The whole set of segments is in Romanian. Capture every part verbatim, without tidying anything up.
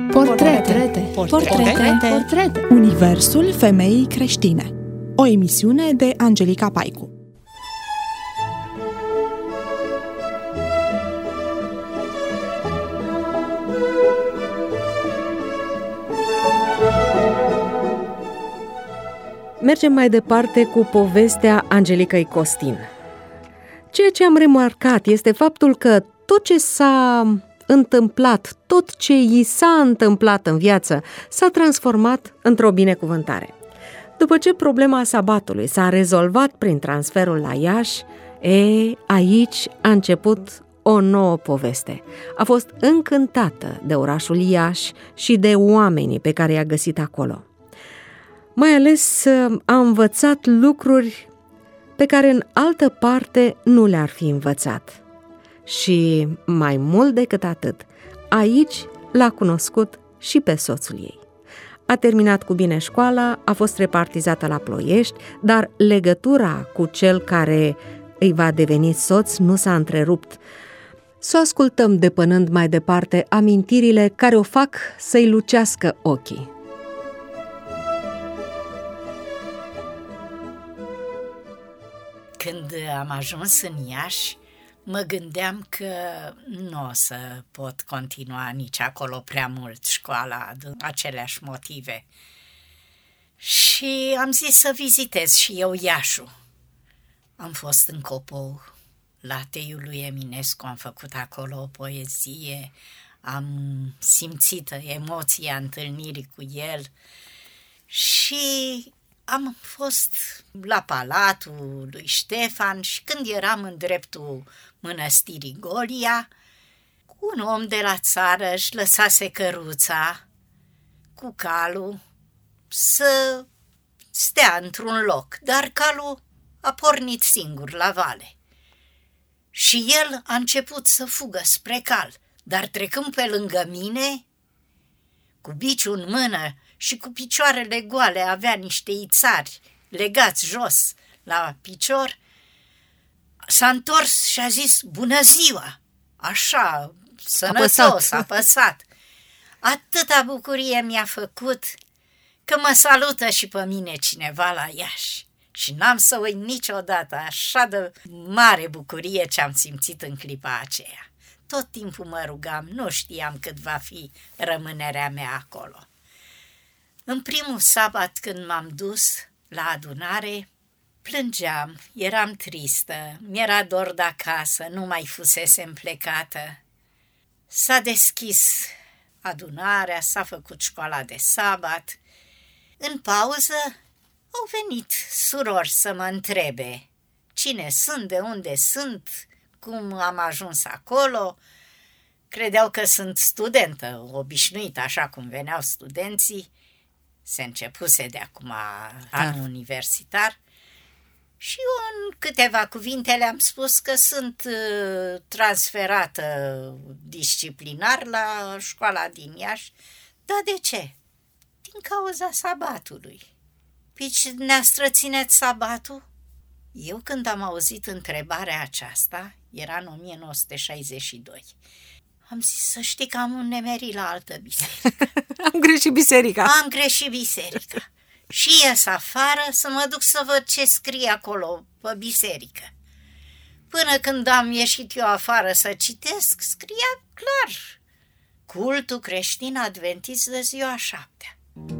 Portrete. Portrete. Portrete. Universul femeii creștine. O emisiune de Angelica Paicu. Mergem mai departe cu povestea Angelicăi Costin. Ceea ce am remarcat este faptul că tot ce s-a întâmplat, tot ce i s-a întâmplat în viață, s-a transformat într-o binecuvântare. După ce problema sabatului s-a rezolvat prin transferul la Iași, e, aici a început o nouă poveste. A fost încântată de orașul Iași și de oamenii pe care i-a găsit acolo. Mai ales a învățat lucruri pe care în altă parte nu le-ar fi învățat. Și mai mult decât atât, aici l-a cunoscut și pe soțul ei. A terminat cu bine școala, a fost repartizată la Ploiești, dar legătura cu cel care îi va deveni soț nu s-a întrerupt. Să o ascultăm depănând mai departe amintirile care o fac să-i lucească ochii. Când am ajuns în Iași, mă gândeam că nu o să pot continua nici acolo prea mult școala, din aceleași motive. Și am zis să vizitez și eu Iașul. Am fost în Copou, la Teiul lui Eminescu, am făcut acolo o poezie, am simțit emoția întâlnirii cu el și am fost la Palatul lui Ștefan și când eram în dreptul mănăstirii Golia, un om de la țară își lăsase căruța cu calul să stea într-un loc, dar calul a pornit singur la vale. Și el a început să fugă spre cal, dar trecând pe lângă mine, cu biciul în mână și cu picioarele goale, avea niște ițari legați jos la picior, s-a întors și a zis, bună ziua, așa, sănătos, apăsat. apăsat. Atâta bucurie mi-a făcut că mă salută și pe mine cineva la Iași. Și n-am să uit niciodată așa de mare bucurie ce am simțit în clipa aceea. Tot timpul mă rugam, nu știam cât va fi rămânerea mea acolo. În primul sabat când m-am dus la adunare, plângeam, eram tristă, mi-era dor de acasă, nu mai fusesem plecată. S-a deschis adunarea, s-a făcut școala de sabat. În pauză au venit surori să mă întrebe cine sunt, de unde sunt, cum am ajuns acolo. Credeau că sunt studentă, obișnuită, așa cum veneau studenții. Se începuse de acum anul da. universitar și eu în câteva cuvinte le-am spus că sunt uh, transferată disciplinar la școala din Iași. Dar de ce? Din cauza sabatului. Păi dumneavoastră țineți sabatul? Eu când am auzit întrebarea aceasta, era în o mie nouă sute șaizeci și doi, am zis să știi că am înnemerit la altă biserică. Am greșit biserica. Am greșit biserica. Și ies afară să mă duc să văd ce scrie acolo pe biserică. Până când am ieșit eu afară să citesc, scria clar: cultul creștin adventist de ziua a șaptea.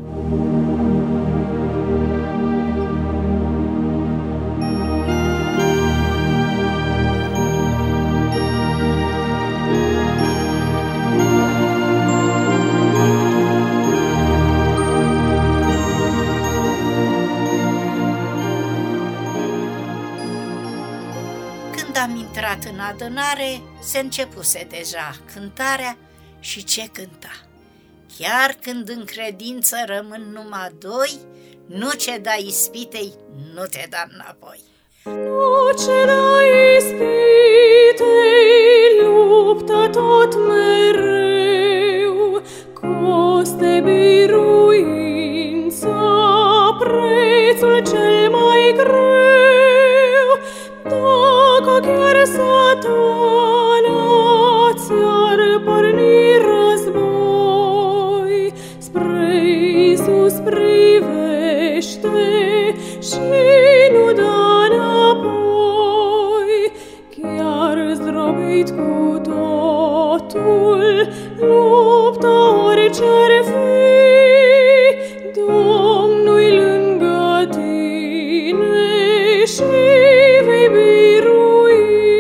Am intrat în adunare, se începuse deja cântarea și ce cânta. Chiar când în credință rămân numai doi, nu ce dai ispitei, nu te da înapoi. Nu ce dai ispitei, luptă tot mereu, coste biruința, prețul cel mai greu. Dacă chiar Satana ți-ar porni război, orice-ar fi, Domnul-i lângă tine și vei birui.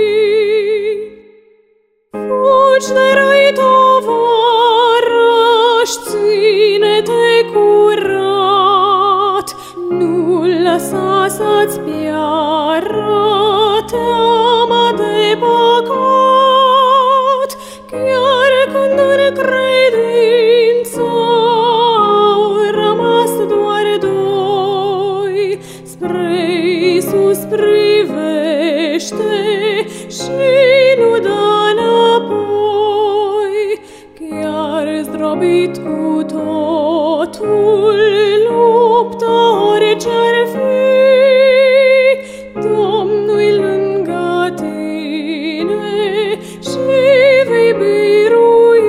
Fugi de răi, tovarăș, ține-te curat, nu lăsa să-ți piară teama de păcat, chiar când în credință au rămas doar doi. Spre Iisus privește și nu dă înapoi, chiar zdrobit cu totul, luptă orice-ar fi, Domnul-i lângă tine și vei birui.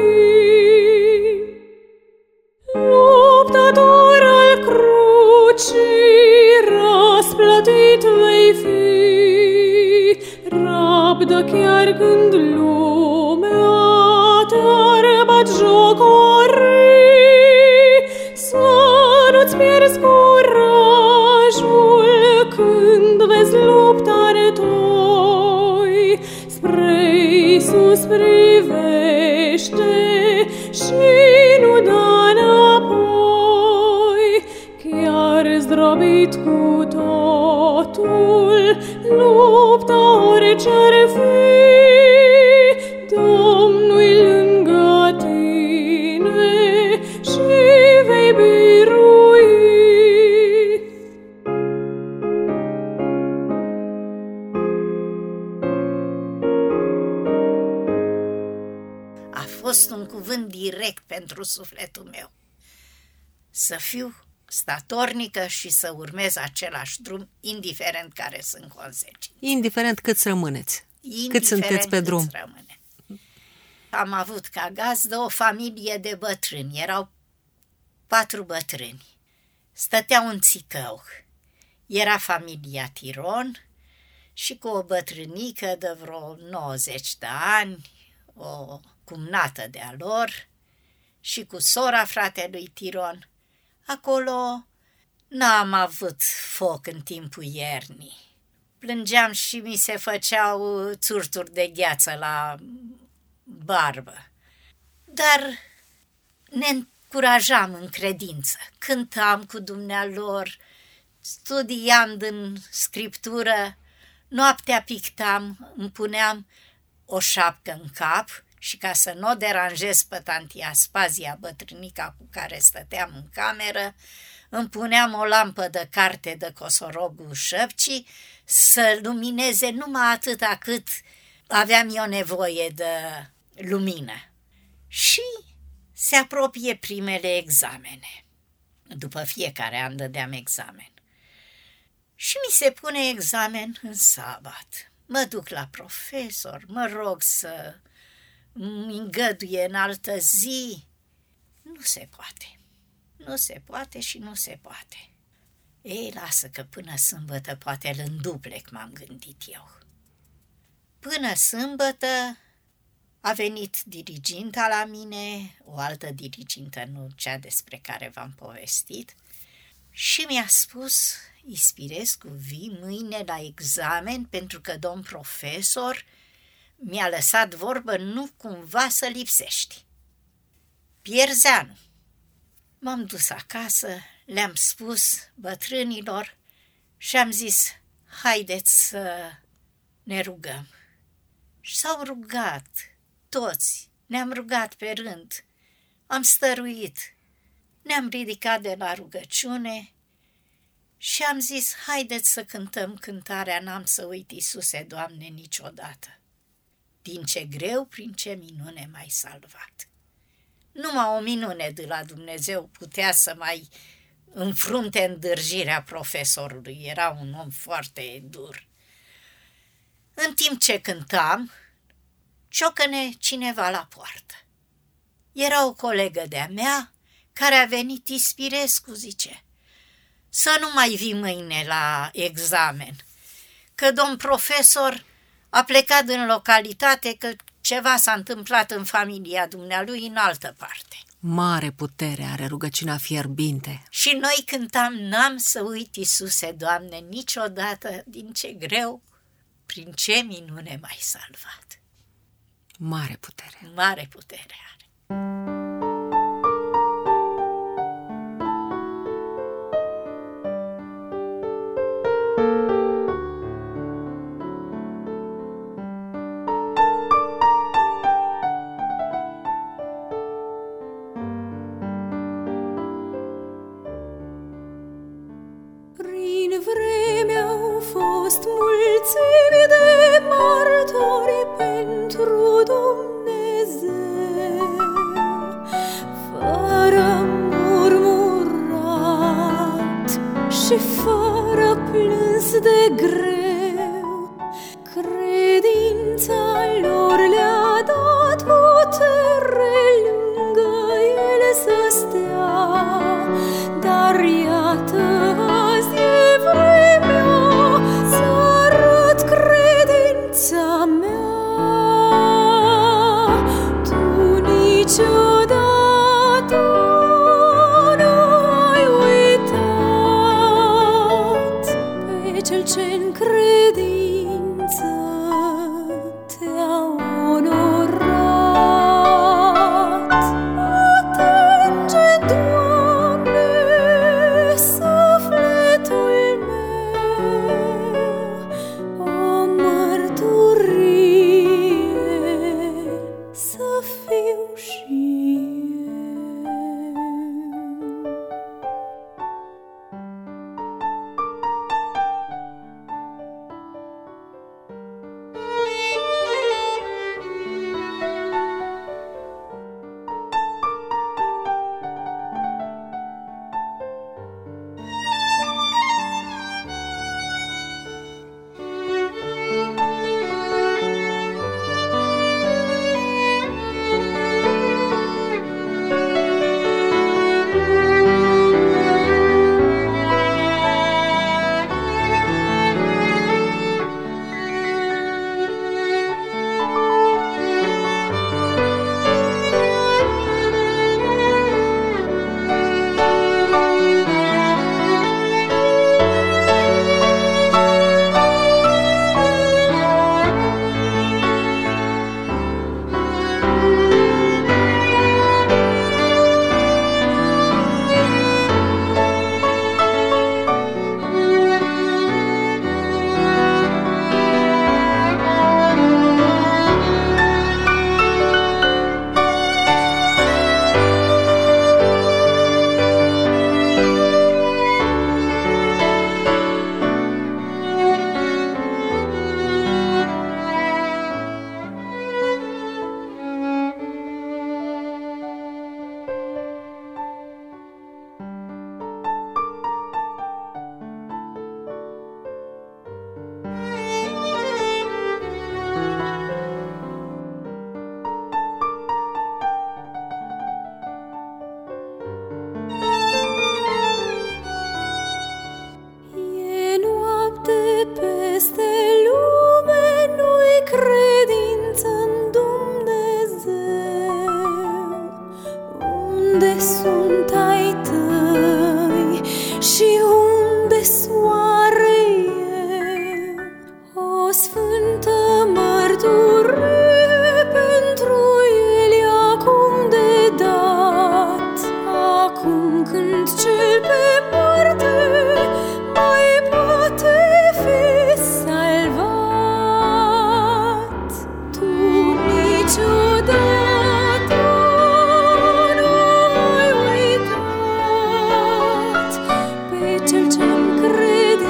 Luptător al crucii, răsplătit vei fi, rabdă chiar când lumea te-ar batjocori, să nu-ți pierzi curajul când vezi lupta retoi. Spre Iisus privește și nu dă înapoi, chiar zdrobit cu totul, luptă orice-ar fi, Domnul-i lângă tine și vei birui. A fost un cuvânt direct pentru sufletul meu. Să fiu statornică și să urmez același drum, indiferent care sunt consecințe. Indiferent cât rămâneți, cât sunteți pe drum. Rămâne. Am avut ca gazdă o familie de bătrâni, erau patru bătrâni. Stăteau în țicău. Era familia Tiron și cu o bătrânică de vreo nouăzeci de ani, o cumnată de-a lor și cu sora fratelui Tiron. Acolo n-am avut foc în timpul iernii. Plângeam și mi se făceau țurturi de gheață la barbă. Dar ne încurajam în credință, cântam cu dumnealor, studiam din scriptură, noaptea pictam, îmi puneam o șapcă în cap și ca să nu o deranjez pe tanti Aspazia, bătrânica cu care stăteam în cameră, îmi puneam o lampă de carte de Cosorogul Șăpcii să lumineze numai atâta cât aveam eu nevoie de lumină. Și se apropie primele examene. După fiecare an dădeam examen. Și mi se pune examen în sabat. Mă duc la profesor, mă rog să îmi îngăduie în altă zi. Nu se poate. Nu se poate și nu se poate. Ei, lasă că până sâmbătă poate îl înduplec, m-am gândit eu. Până sâmbătă a venit diriginta la mine, o altă dirigintă, nu cea despre care v-am povestit, și mi-a spus: Ispirescu, vii mâine la examen pentru că domn profesor mi-a lăsat vorbă, nu cumva să lipsești. Pierzi anul. M-am dus acasă, le-am spus bătrânilor și am zis: haideți să ne rugăm. Și s-au rugat toți, ne-am rugat pe rând, am stăruit, ne-am ridicat de la rugăciune și am zis: haideți să cântăm cântarea N-am să uit, Iisuse, Doamne, niciodată. Din ce greu, prin ce minune m-ai salvat. Numai o minune de la Dumnezeu putea să mai înfrunte îndârjirea profesorului. Era un om foarte dur. În timp ce cântam, ciocăne cineva la poartă. Era o colegă de-a mea care a venit: Ispirescu, zice, să nu mai vii mâine la examen, că domn profesor a plecat din localitate, că ceva s-a întâmplat în familia dumnealui în altă parte. Mare putere are rugăciunea fierbinte. Și noi cântam: n-am să uit, Iisuse, Doamne, niciodată, din ce greu, prin ce minune m-ai salvat. Mare putere. Mare putere are. Prin vreme au fost mulțimi de martori pentru Dumnezeu, fără murmurat și fără plâns de greu. Credința lor le-a dat putere lângă ele să stea, dar iată azi e vremea să arăt credința mea. Tu niciodată nu ai uitat pe cel ce-n credință te-a onorat. Atinge, Doamne, sufletul meu, o mărturie să fiu și eu. Peste lume nu-i credință în Dumnezeu. Unde sunt ai tăi și unde soare eu? O sfântă mărturie pentru el acum de dat. Acum când cel pe moarte mai poate fi salvat, tu niciodată nu ai uitat pe cel ce-n credință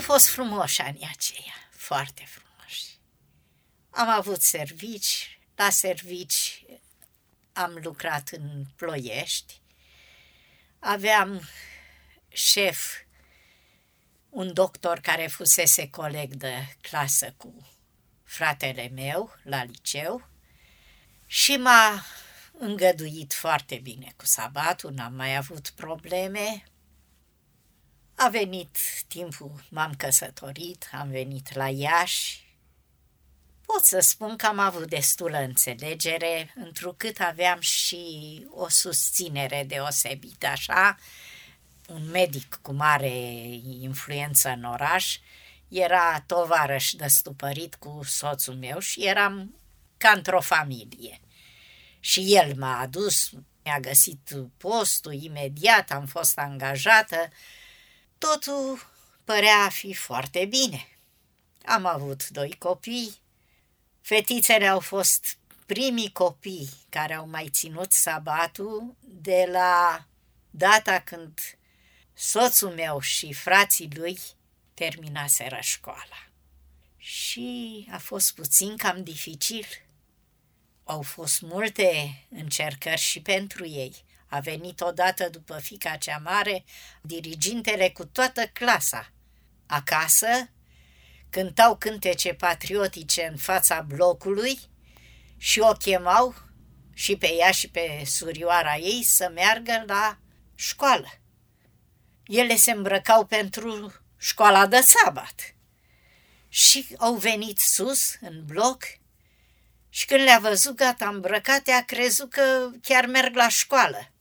fost frumoși anii aceia, foarte frumoși. Am avut servici, la servici am lucrat în Ploiești, aveam șef un doctor care fusese coleg de clasă cu fratele meu la liceu și m-a îngăduit foarte bine cu sabatul, n-am mai avut probleme. A venit timpul, m-am căsătorit, am venit la Iași. Pot să spun că am avut destulă înțelegere, întrucât aveam și o susținere deosebită, așa. Un medic cu mare influență în oraș era tovarăș destupărit cu soțul meu și eram ca într-o familie. Și el m-a adus, mi-a găsit postul imediat, am fost angajată. Totul părea a fi foarte bine. Am avut doi copii. Fetițele au fost primii copii care au mai ținut sabatul de la data când soțul meu și frații lui terminaseră școala. Și a fost puțin cam dificil. Au fost multe încercări și pentru ei. A venit odată după fiica cea mare dirigintele cu toată clasa acasă, cântau cântece patriotice în fața blocului și o chemau și pe ea și pe surioara ei să meargă la școală. Ele se îmbrăcau pentru școala de sabat și au venit sus în bloc și când le-a văzut gata îmbrăcate, a crezut că chiar merg la școală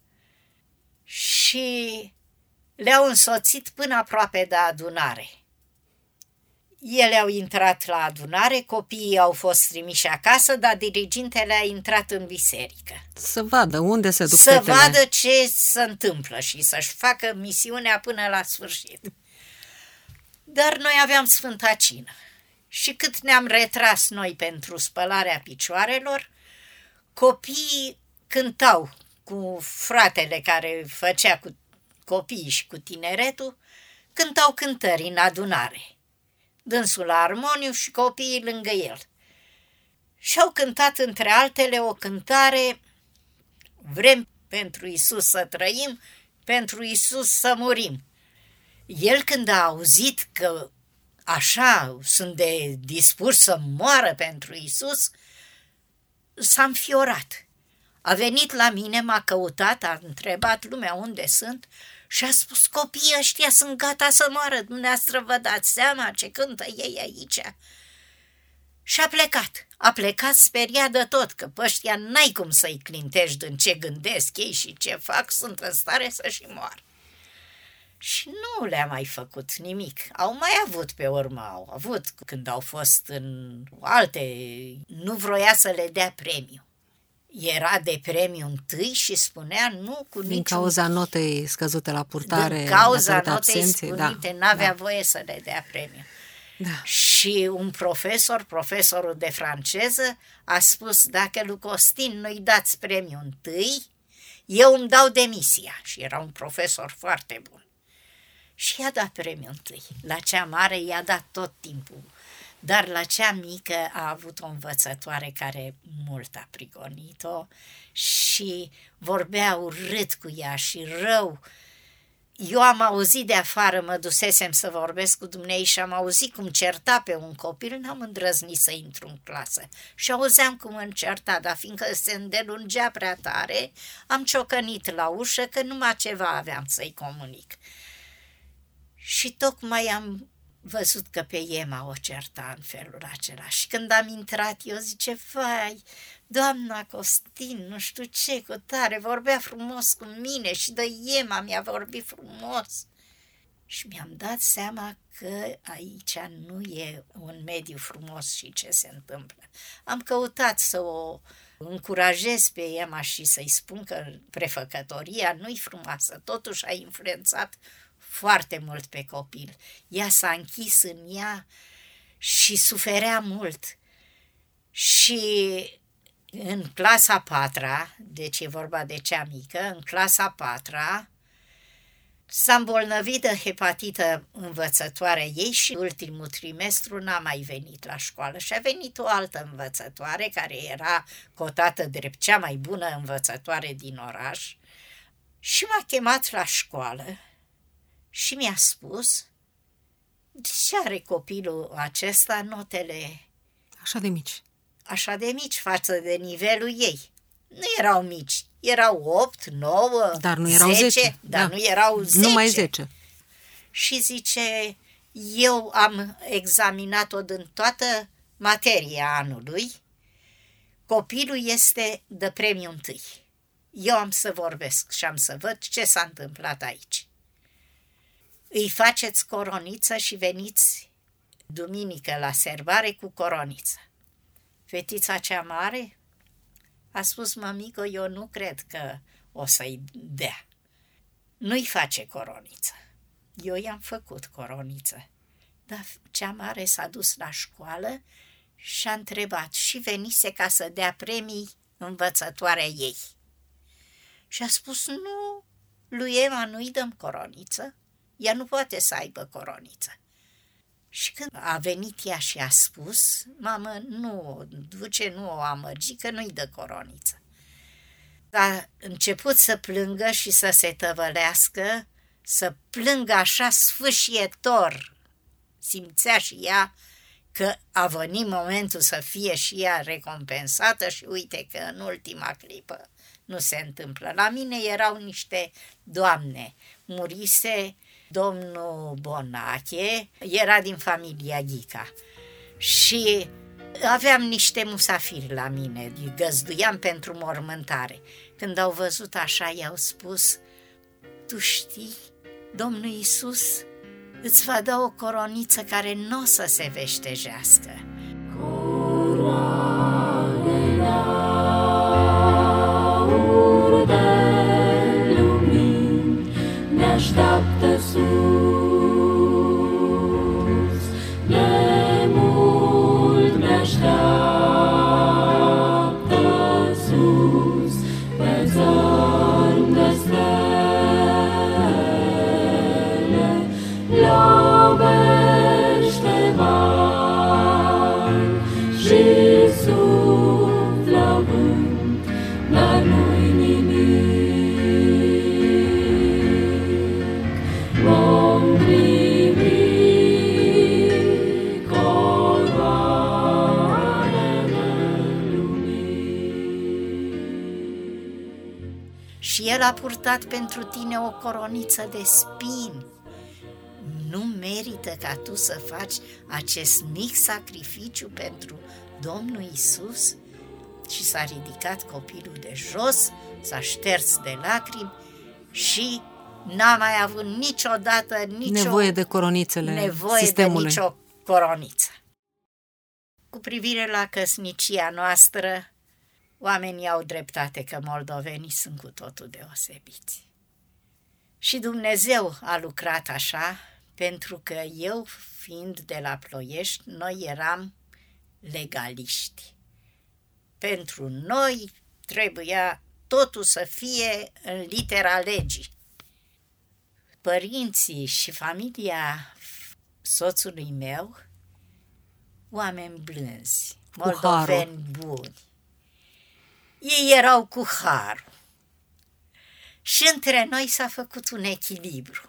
și le-au însoțit până aproape de adunare. Ele au intrat la adunare, copiii au fost trimiși acasă, dar dirigintele a intrat în biserică. Să vadă unde se duc Să fetele. vadă ce se întâmplă și să-și facă misiunea până la sfârșit. Dar noi aveam Sfânta Cină și cât ne-am retras noi pentru spălarea picioarelor, copiii cântau cu fratele care făcea cu copiii și cu tineretul, cântau cântări în adunare. Dânsul la armoniu și copiii lângă el. Și au cântat între altele o cântare: vrem pentru Iisus să trăim, pentru Iisus să murim. El când a auzit că așa sunt de dispus să moară pentru Iisus, s-a înfiorat. A venit la mine, m-a căutat, a întrebat lumea unde sunt și a spus: copiii ăștia sunt gata să moară, dumneavoastră vă dați seama ce cântă ei aici? Și a plecat. A plecat speriat de tot, că pe ăștia n-ai cum să-i clintești din ce gândesc ei și ce fac, sunt în stare să-și moară. Și nu le-a mai făcut nimic. Au mai avut pe urmă, au avut când au fost în alte, nu vroia să le dea premiu. Era de premiu întâi și spunea nu cu niciun... Din cauza notei scăzute la purtare, Din cauza notei absenței, scăzute, da, n-avea da. voie să le dea premiu. Da. Și un profesor, profesorul de franceză, a spus: dacă lui Costin nu-i dați premiu întâi, eu îmi dau demisia. Și era un profesor foarte bun. Și i-a dat premiu întâi. La cea mare i-a dat tot timpul. Dar la cea mică a avut o învățătoare care mult a prigonit-o și vorbea urât cu ea și rău. Eu am auzit de afară, mă dusesem să vorbesc cu dumnei și am auzit cum certa pe un copil, n-am îndrăznit să intru în clasă. Și auzeam cum încerta, dar fiindcă se îndelungea prea tare, am ciocănit la ușă că numai ceva aveam să-i comunic. Și tocmai am văzut că pe Ema o certa în felul acela. Și când am intrat, eu zice: vai, doamna Costin, nu știu ce, cu tare, vorbea frumos cu mine și de Ema mi-a vorbit frumos. Și mi-am dat seama că aici nu e un mediu frumos și ce se întâmplă. Am căutat să o încurajez pe Ema și să-i spun că prefăcătoria nu-i frumoasă, totuși a influențat foarte mult pe copil. Ea s-a închis în ea și suferea mult. Și în clasa patra, deci e vorba de cea mică, în clasa patra S-a îmbolnăvit de hepatită învățătoarea ei și ultimul trimestru n-a mai venit la școală și a venit o altă învățătoare care era cotată drept cea mai bună învățătoare din oraș și m-a chemat la școală și mi-a spus: de ce are copilul acesta notele Așa de mici. așa de mici față de nivelul ei? Nu erau mici, erau opt, nouă, Dar nu erau zece, dar da. nu erau zece. Numai zece. Și zice, eu am examinat-o din toată materia anului, copilul este de premiu întâi. Eu am să vorbesc și am să văd ce s-a întâmplat aici. Îi faceți coroniță și veniți duminică la serbare cu coroniță. Fetița cea mare a spus: mămică, eu nu cred că o să-i dea. Nu-i face coroniță. Eu i-am făcut coroniță. Dar cea mare s-a dus la școală și a întrebat și venise ca să dea premii învățătoarea ei. Și a spus: nu, lui Ema nu-i dăm coroniță, ea nu poate să aibă coroniță. Și când a venit ea și a spus: mamă, nu o duce, nu o amăgi, că nu-i dă coroniță. A început să plângă și să se tăvălească, să plângă așa sfâșietor. Simțea și ea că a venit momentul să fie și ea recompensată și uite că în ultima clipă nu se întâmplă. La mine erau niște doamne, murise domnul Bonache, era din familia Ghica și aveam niște musafiri la mine, găzduiam pentru mormântare. Când au văzut așa, i-au spus: tu știi, Domnul Iisus îți va da o coroniță care nu o să se veștejească. Coroane de-aur de lumini ne așteaptă sus, de mult ne așteaptă sus, pe țărm de stele, lovește mari și suflă vânt, dar nu-i nimic. Vom privi coroanele lumii. Și el a purtat pentru tine o coroniță de spini. Nu merită ca tu să faci acest mic sacrificiu pentru Domnul Iisus? Și s-a ridicat copilul de jos, s-a șters de lacrimi și n-a mai avut niciodată nicio Nevoie de coronițele nevoie sistemului. de nicio coroniță. Cu privire la căsnicia noastră, oamenii au dreptate că moldovenii sunt cu totul deosebiți. Și Dumnezeu a lucrat așa, pentru că eu, fiind de la Ploiești, noi eram legaliști. Pentru noi trebuia totul să fie în litera legii. Părinții și familia soțului meu, oameni blânzi, moldoveni buni, ei erau cu harul. Și între noi s-a făcut un echilibru.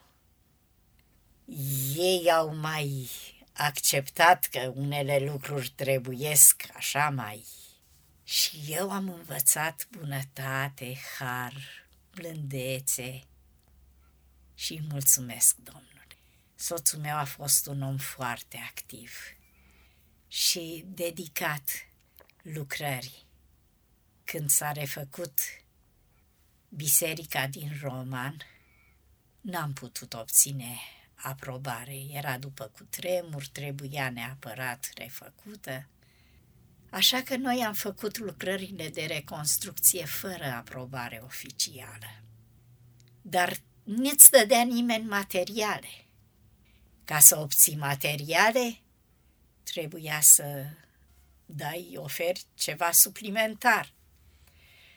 Ei au mai acceptat că unele lucruri trebuiesc așa mai. Și eu am învățat bunătate, har, blândețe și îi mulțumesc Domnului. Soțul meu a fost un om foarte activ și dedicat lucrării. Când s-a refăcut biserica din Roman, n-am putut obține aprobare. Era după cutremur, trebuia neapărat refăcută. Așa că noi am făcut lucrările de reconstrucție fără aprobare oficială. Dar nu-ți dădea nimeni materiale. Ca să obții materiale, trebuia să dai, oferi ceva suplimentar.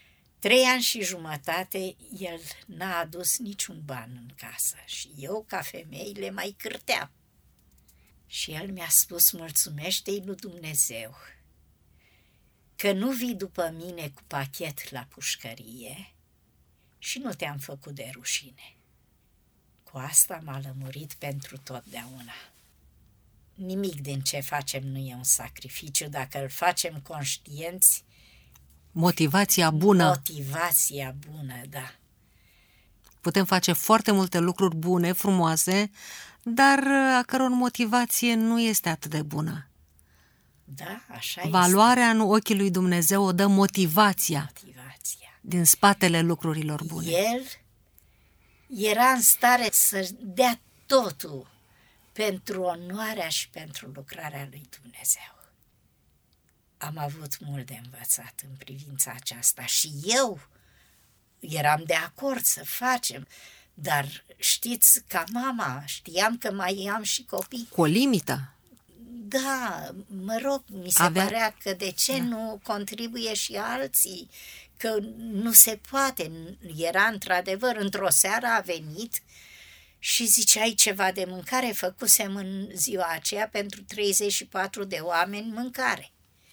Trei ani și jumătate el n-a adus niciun ban în casă și eu, ca femeile, mai cârteam. Și el mi-a spus, mulțumește-i lui Dumnezeu că nu vii după mine cu pachet la pușcărie și nu te-am făcut de rușine. Cu asta m-a lămurit pentru totdeauna. Nimic din ce facem nu e un sacrificiu dacă îl facem conștienți. Motivația bună. Motivația bună, da. Putem face foarte multe lucruri bune, frumoase, dar a căror motivație nu este atât de bună. Da, așa Valoarea este. în ochii lui Dumnezeu o dă motivația, Motivația din spatele lucrurilor bune. El era în stare să dea totul pentru onoarea și pentru lucrarea lui Dumnezeu. Am avut mult de învățat în privința aceasta și eu eram de acord să facem, dar știți, ca mama, știam că mai am și copii. Cu o limită. Da, mă rog, mi se Avea... părea că de ce da. nu contribuie și alții, că nu se poate. Era într-adevăr, într-o seară a venit și zice, ai ceva de mâncare? Făcusem în ziua aceea pentru treizeci și patru de oameni mâncare.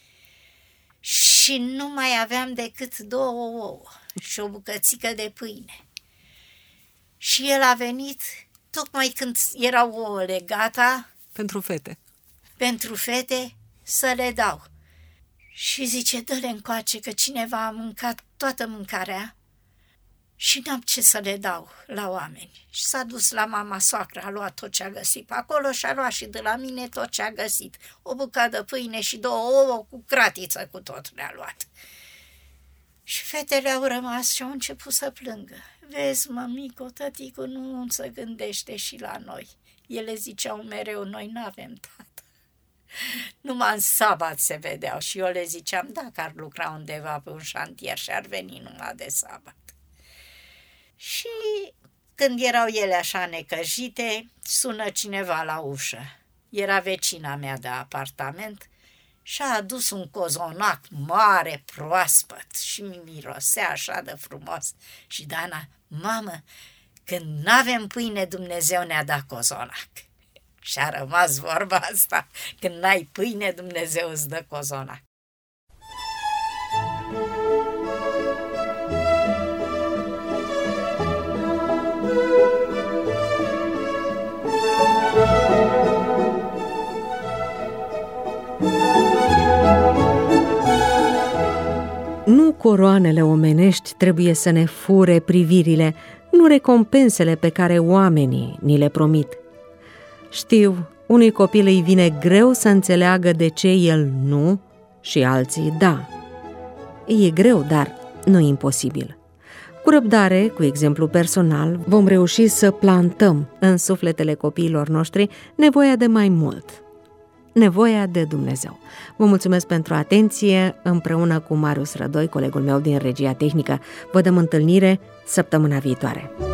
Și nu mai aveam decât două ouă și o bucățică de pâine. Și el a venit tocmai când erau ouăle gata pentru fete. Pentru fete să le dau. Și zice, dă-le încoace că cineva a mâncat toată mâncarea și n-am ce să le dau la oameni. Și s-a dus la mama soacră, a luat tot ce a găsit pe acolo și a luat și de la mine tot ce a găsit. O bucată de pâine și două ouă cu cratiță cu tot le-a luat. Și fetele au rămas și au început să plângă. Vezi, mămico, tăticu nu se gândește și la noi. Ele ziceau mereu, noi n-avem tată. Numai în sabat se vedeau și eu le ziceam, dacă ar lucra undeva pe un șantier și ar veni numai de sabat. Și când erau ele așa necăjite, sună cineva la ușă. Era vecina mea de apartament și a adus un cozonac mare, proaspăt și mi mirosea așa de frumos. Și Dana, mamă, când n-avem pâine, Dumnezeu ne-a dat cozonac. Și a rămas vorba asta, când n-ai pâine, Dumnezeu îți dă cozonac. Nu coroanele omenești trebuie să ne fure privirile, nu recompensele pe care oamenii ni le promit. Știu, unui copil îi vine greu să înțeleagă de ce el nu și alții da. E greu, dar nu imposibil. Cu răbdare, cu exemplu personal, vom reuși să plantăm în sufletele copiilor noștri nevoia de mai mult, nevoia de Dumnezeu. Vă mulțumesc pentru atenție, împreună cu Marius Rădoi, colegul meu din regia tehnică. Vă dăm întâlnire săptămâna viitoare.